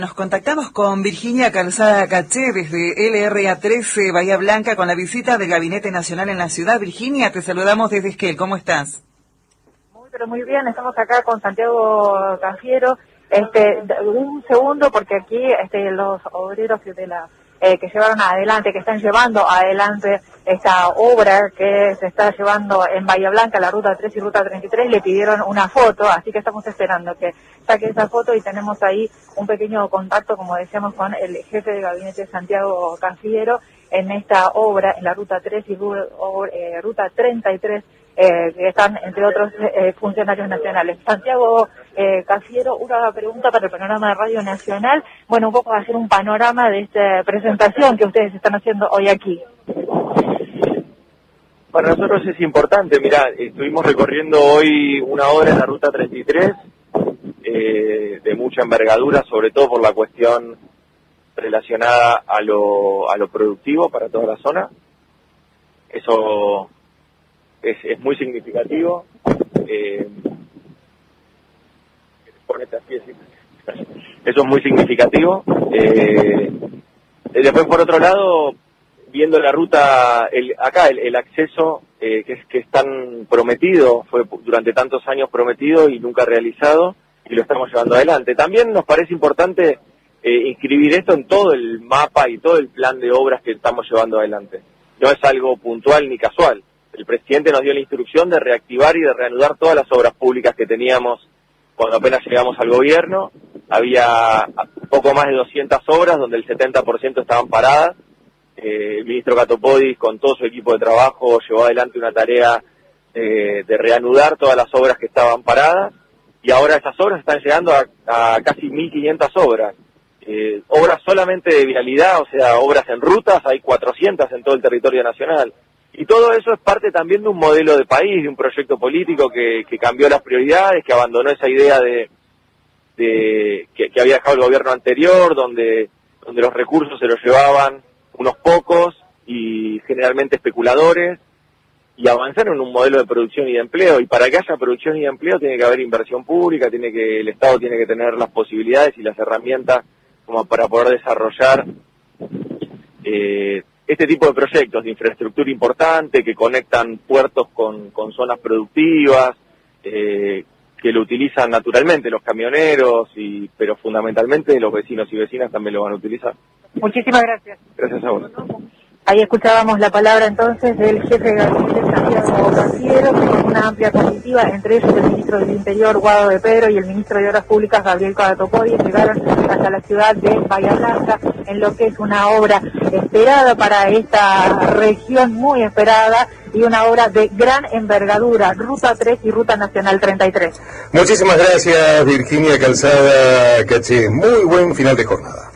Nos contactamos con Virginia Calzada Caché desde LRA 13 Bahía Blanca con la visita del Gabinete Nacional en la ciudad. Virginia, te saludamos desde Esquel. ¿Cómo estás? Muy bien, estamos acá con Santiago Cafiero. Un segundo, porque aquí los obreros de que llevaron adelante, que están llevando adelante esta obra que se está llevando en Bahía Blanca, la Ruta 3 y Ruta 33, le pidieron una foto, así que estamos esperando que saque esa foto y tenemos ahí un pequeño contacto, como decíamos, con el jefe de gabinete Santiago Cafiero en esta obra, en la Ruta 3 y Ruta 33, que están, entre otros, funcionarios nacionales. Santiago Cafiero, una pregunta para el panorama de Radio Nacional. Bueno, un poco hacer un panorama de esta presentación que ustedes están haciendo hoy aquí. Para nosotros es importante, mirá, estuvimos recorriendo hoy una obra en la Ruta 33, de mucha envergadura, sobre todo por la cuestión relacionada a lo productivo para toda la zona. Eso es muy significativo. Eso es muy significativo. Después, por otro lado, viendo la ruta, el acceso que es tan prometido, fue durante tantos años prometido y nunca realizado, y lo estamos llevando adelante. También nos parece importante inscribir esto en todo el mapa y todo el plan de obras que estamos llevando adelante. No es algo puntual ni casual. El presidente nos dio la instrucción de reactivar y de reanudar todas las obras públicas que teníamos cuando apenas llegamos al gobierno. Había poco más de 200 obras donde el 70% estaban paradas. El ministro Catopodis, con todo su equipo de trabajo, llevó adelante una tarea de reanudar todas las obras que estaban paradas, y ahora esas obras están llegando a casi 1.500 obras. Obras solamente de vialidad, o sea, obras en rutas, hay 400 en todo el territorio nacional. Y todo eso es parte también de un modelo de país, de un proyecto político que cambió las prioridades, que abandonó esa idea que había dejado el gobierno anterior, donde los recursos se los llevaban unos pocos y generalmente especuladores, y avanzaron en un modelo de producción y de empleo. Y para que haya producción y de empleo tiene que haber inversión pública, el Estado tiene que tener las posibilidades y las herramientas como para poder desarrollar este tipo de proyectos de infraestructura importante que conectan puertos con zonas productivas, que lo utilizan naturalmente los camioneros, pero fundamentalmente los vecinos y vecinas también lo van a utilizar. Muchísimas gracias. Gracias a vos. Ahí escuchábamos la palabra entonces del jefe de gabinete Santiago Cafiero, con una amplia comitiva, entre ellos el ministro del Interior, Guado de Pedro, y el ministro de Obras Públicas, Gabriel Catopodis, llegaron hasta la ciudad de Bahía Blanca, en lo que es una obra esperada para esta región, muy esperada, y una obra de gran envergadura, Ruta 3 y Ruta Nacional 33. Muchísimas gracias, Virginia Calzada Caché. Muy buen final de jornada.